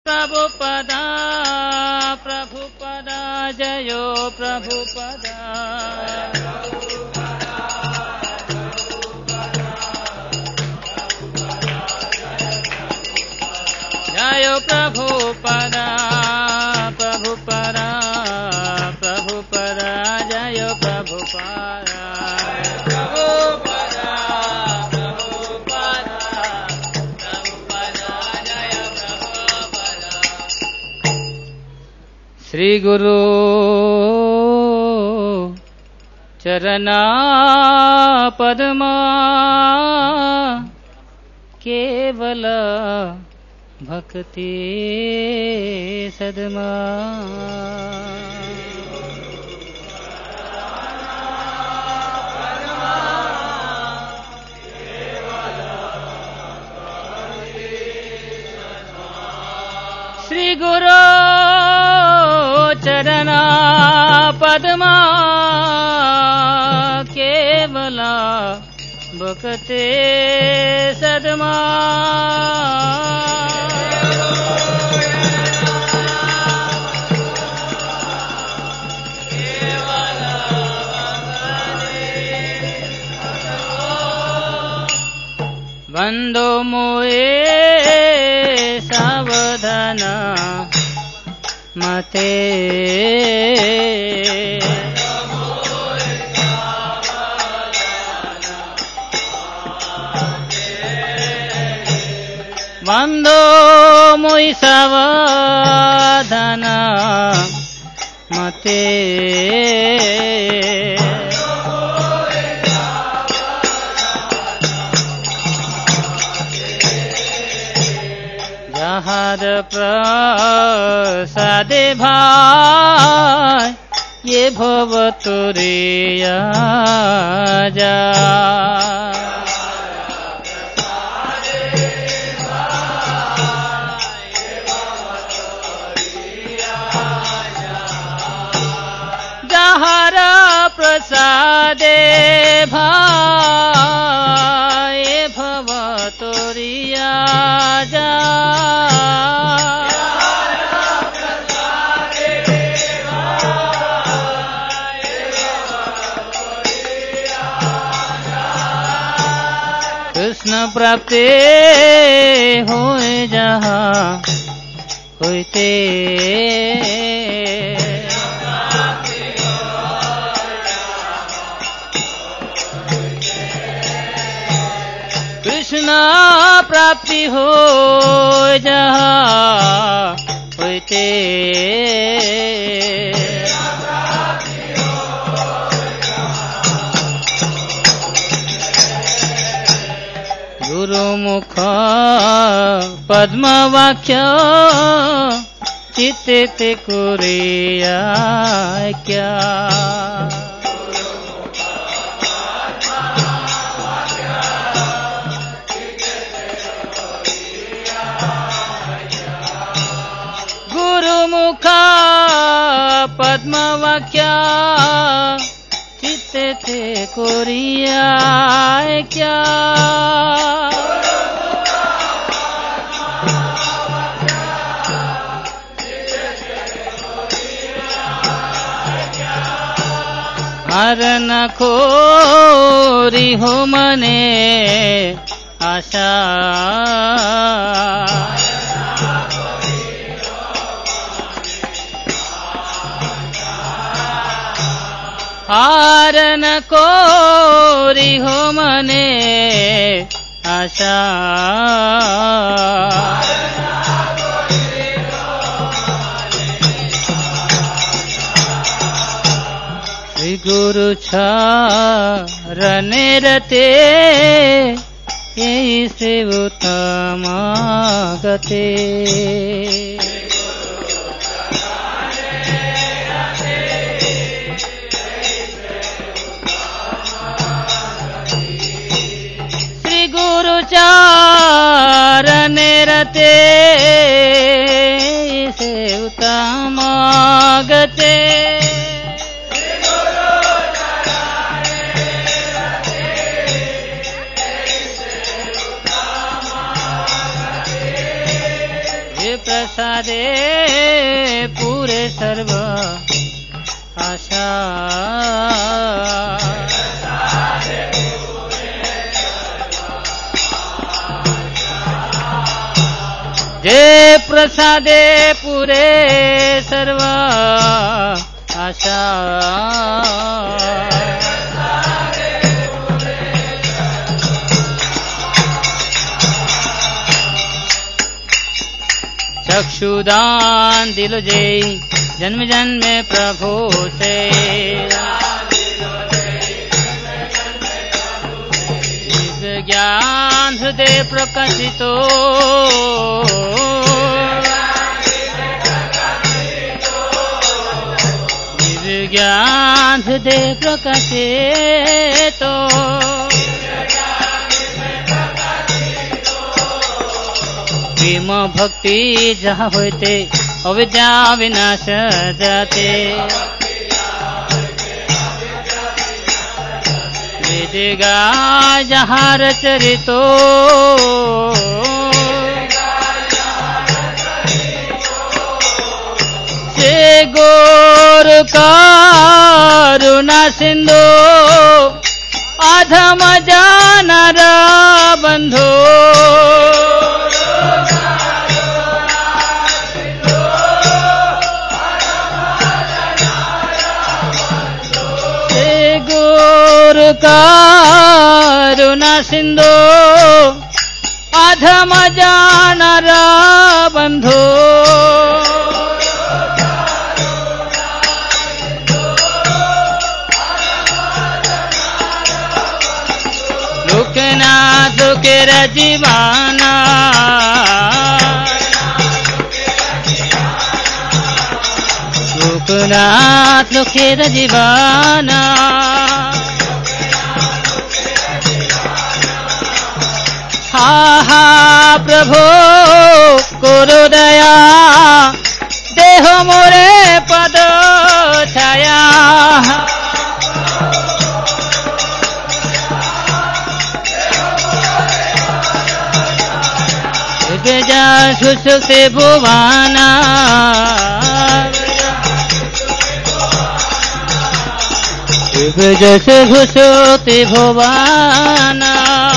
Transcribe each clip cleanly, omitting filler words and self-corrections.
प्रभुपदा प्रभुपदा जयो प्रभुपदा जयो प्रभुपदा प्रभुपदा प्रभुपदा जयो प्रभुपदा श्री गुरु चरना पद्मा केवल भक्ति सद्मा श्री गुरु चरना पद्मा केवला भक्ते सद्मा बंदो मोए सावधान मते बंदो मोई सावधान मते जहाद प्रसादे भाई ये भव तुरिया जा जहार प्रसादे भाई ये भव तुरिया जा कृष्ण प्राप्ति होए जहाँ होते कृष्ण प्राप्ति हो जहाँ होते गुरुमुख पद्म वाक्य चित्ते कुरिया क्या गुरुमुख पद्म वाक्य चित्ते कुरिया क्या हरन खोरी हो मने आशा हरन खोरी हो मने आशा श्री गुरु चरने रते यही से उत्तम गते श्री गुरु चरने रते से उत्तम गते प्रसादे पूरे सर्व आशा। जे प्रसादे पूरे सर्व आशा। चक्षुदान दिलो जे जन्म जन्म प्रभु से। दिव्य ज्ञान हृदय प्रकाशितो। दिव्य ज्ञान हृदय प्रकाशितो। प्रेम भक्ति जहाँ होते अविद्या विनाश जाते। वेद गाय जहाँ रचरितो। से गौर करुणा सिंधु अधम जानर बंधु। करुणा सिंधु अधम जानर बंधु। लोकनाथ लोकेर जीवाना। लोकनाथ लोकेर जीवाना। हा हा प्रभु करो दया देह मोरे पद छाया। बेजा सुसुप्ति भुवाना। बेजा सुसुप्ति भुवाना।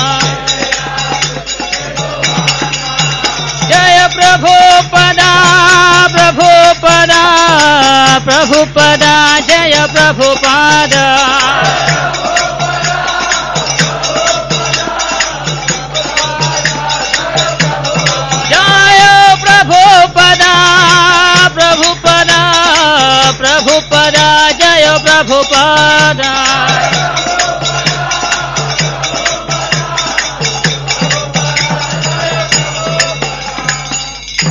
जय प्रभु पदा प्रभु पदा प्रभु पदा जय प्रभु पदा। जय प्रभु पदा प्रभु पदा प्रभु पदा जय प्रभु पदा।